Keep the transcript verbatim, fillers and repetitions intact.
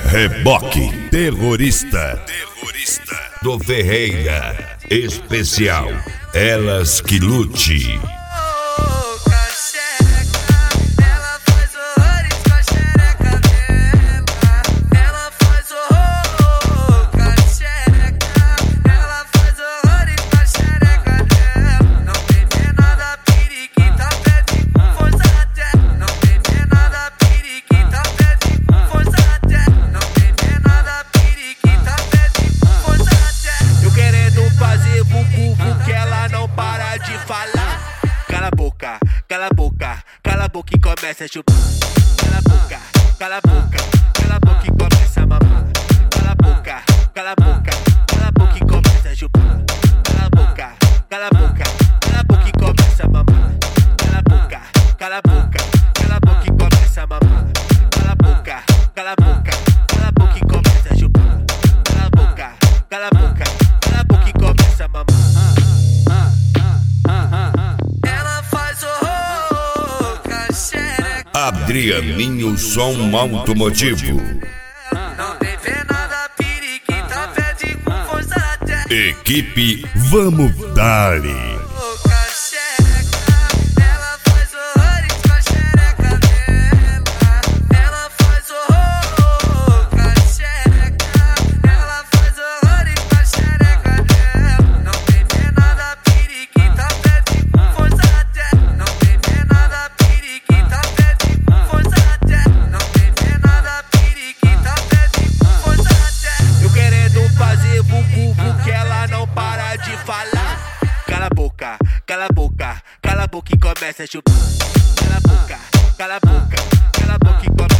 Reboque terrorista, terrorista do Ferreira Especial. Elas que lute. Que ela não para de falar. Cala a boca, cala a boca, cala a boca e começa a chupar. Cala a boca, cala a boca, cala a boca e começa a mamar. Cala a boca, cala a boca, cala a boca e começa a chupar. Cala a boca, cala a boca, cala a boca e começa a mamar. Cala a boca, cala a boca, cala a boca e começa a mamar. Cala a boca, cala a boca, cala a boca e começa a chupar. Cala a boca, cala a boca, cala a boca e começa a mamar. Adrianinho Som Automotivo. Não tem nada, periquita pede com força até. Equipe Vamos Dali. Ela faz horrores com a xereca dela. Ela faz horror com a xereca. Ela faz horrores com a xereca dela. Não tem nada, periquita pede com força até. Não tem nada, periquita pede com força até. Não tem nada, periquita pede com força até. Eu querendo fazer bucu, que ela não para de falar. Cala a boca, cala a boca, cala a boca e começa a chupar. Cala a boca, cala a boca, cala a boca e começa a